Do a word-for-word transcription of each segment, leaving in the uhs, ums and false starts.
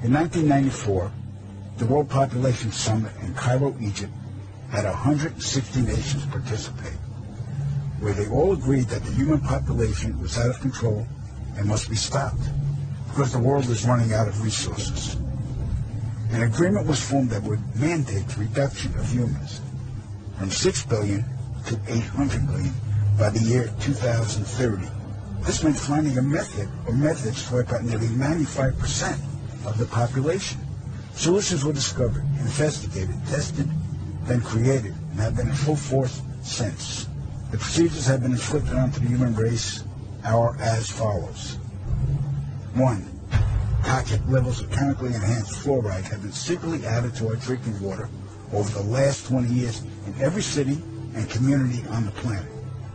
In nineteen ninety-four, the World Population Summit in Cairo, Egypt, had one hundred sixty nations participate, where they all agreed that the human population was out of control and must be stopped because the world is running out of resources. An agreement was formed that would mandate the reduction of humans from six billion to eight hundred million by the year two thousand thirty. This meant finding a method or methods to wipe out nearly ninety-five percent of the population. Solutions were discovered, investigated, tested, then created, and have been in full force since. The procedures have been inflicted onto the human race are as follows. One, toxic levels of chemically enhanced fluoride have been secretly added to our drinking water over the last twenty years in every city and community on the planet.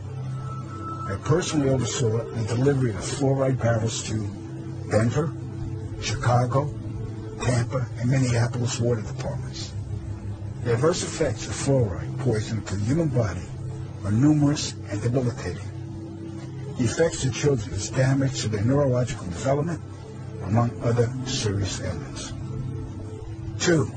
I personally oversaw the delivery of fluoride barrels to Denver, Chicago, Tampa, and Minneapolis water departments. The adverse effects of fluoride poison to the human body are numerous and debilitating. The effects to children is damage to their neurological development, among other serious ailments. Two,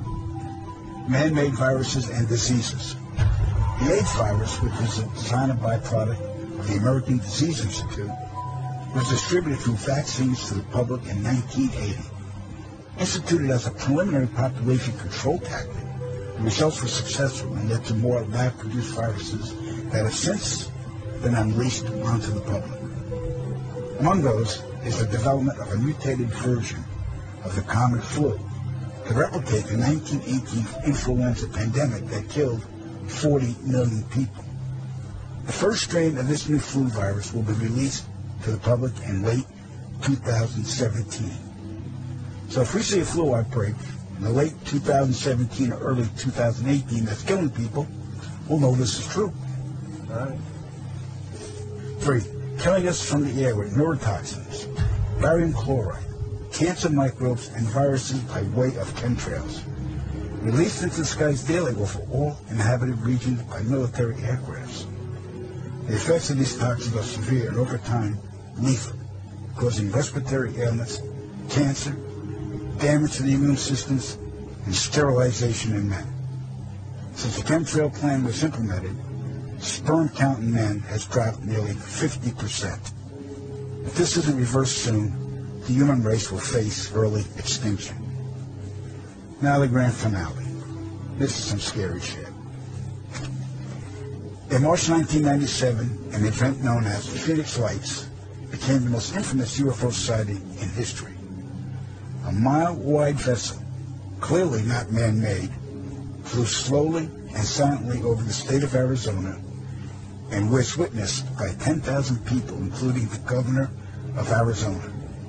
man-made viruses and diseases. The AIDS virus, which was a designer byproduct of the American Disease Institute, was distributed through vaccines to the public in nineteen eighty. Instituted as a preliminary population control tactic, the results were successful and led to more lab-produced viruses that have since been unleashed onto the public. Among those is the development of a mutated version of the common flu to replicate the nineteen eighteen influenza pandemic that killed forty million people. The first strain of this new flu virus will be released to the public in late two thousand seventeen. So if we see a flu outbreak in the late two thousand seventeen or early two thousand eighteen that's killing people, we'll know this is true. All right. Three, killing us from the air with neurotoxins, barium chloride, cancer microbes, and viruses by way of chemtrails, released into the skies daily over all inhabited regions by military aircrafts. The effects of these toxins are severe and over time lethal, causing respiratory ailments, cancer, damage to the immune systems, and sterilization in men. Since the chemtrail plan was implemented, sperm count in men has dropped nearly fifty percent. If this isn't reversed soon, the human race will face early extinction. Now the grand finale. This is some scary shit. In March nineteen ninety-seven, an event known as the Phoenix Lights became the most infamous U F O sighting in history. A mile-wide vessel, clearly not man-made, flew slowly and silently over the state of Arizona and was witnessed by ten thousand people, including the governor of Arizona.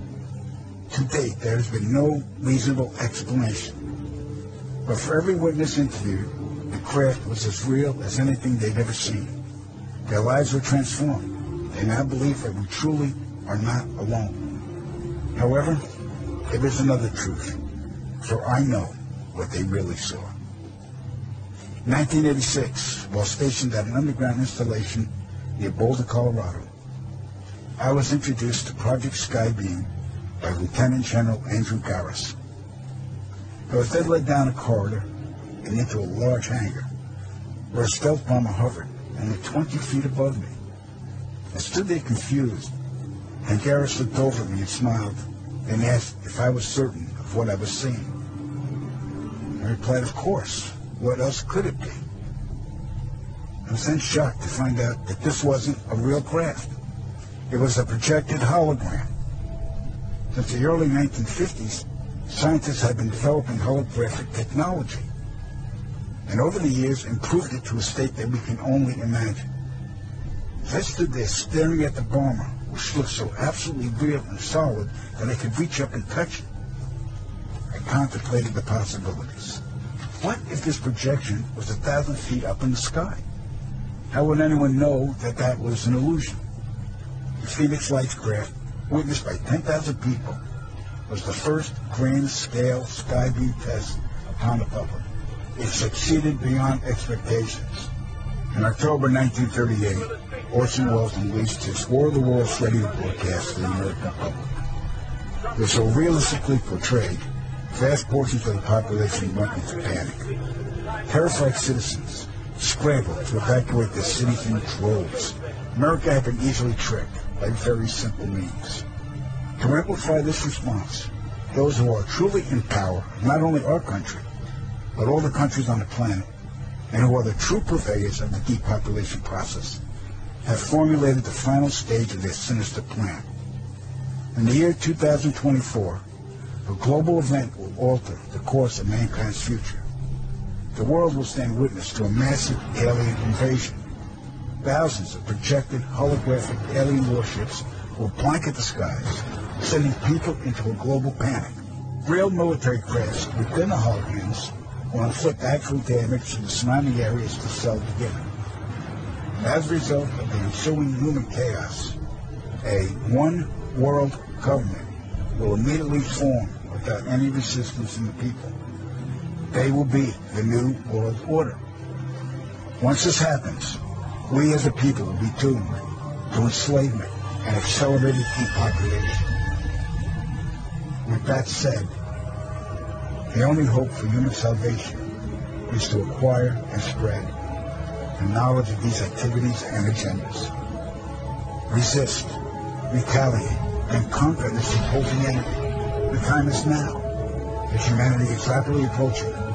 To date, there has been no reasonable explanation. But for every witness interviewed, the craft was as real as anything they've ever seen. Their lives were transformed. They now believe that we truly are not alone. However, there is another truth, for I know what they really saw. In nineteen eighty-six, while stationed at an underground installation near Boulder, Colorado, I was introduced to Project Skybeam by Lieutenant General Andrew Garris. I was then led down a corridor and into a large hangar where a stealth bomber hovered only twenty feet above me. I stood there confused, and Garris looked over at me and smiled and asked if I was certain of what I was seeing. I replied, of course. What else could it be? I was then shocked to find out that this wasn't a real craft. It was a projected hologram. Since the early nineteen fifties, scientists have been developing holographic technology, and over the years improved it to a state that we can only imagine. As I stood there staring at the bomber, which looked so absolutely real and solid that I could reach up and touch it, I contemplated the possibilities. What if this projection was a thousand feet up in the sky? How would anyone know that that was an illusion? The Phoenix Lights craft, witnessed by ten thousand people, was the first grand-scale skybeam test upon the public. It succeeded beyond expectations. In October nineteen thirty-eight, Orson Welles released his War of the Worlds radio broadcast to the American public. It was so realistically portrayed vast portions of the population went into panic. Terrified citizens scrambled to evacuate their cities in droves. America had been easily tricked by very simple means. To amplify this response, those who are truly in power, not only our country, but all the countries on the planet, and who are the true purveyors of the depopulation process, have formulated the final stage of their sinister plan. In the year two thousand twenty-four, a global event will alter the course of mankind's future. The world will stand witness to a massive alien invasion. Thousands of projected holographic alien warships will blanket the skies, sending people into a global panic. Real military crafts within the holograms will inflict actual damage to the surrounding areas to sell together. As a result of the ensuing human chaos, a one-world government will immediately form without any resistance in the people. They will be the new world order. Once this happens, we as a people will be doomed to enslavement and accelerated depopulation. With that said, the only hope for human salvation is to acquire and spread the knowledge of these activities and agendas. Resist, retaliate, and conquer this opposing enemy. The time is now, as humanity is rapidly approaching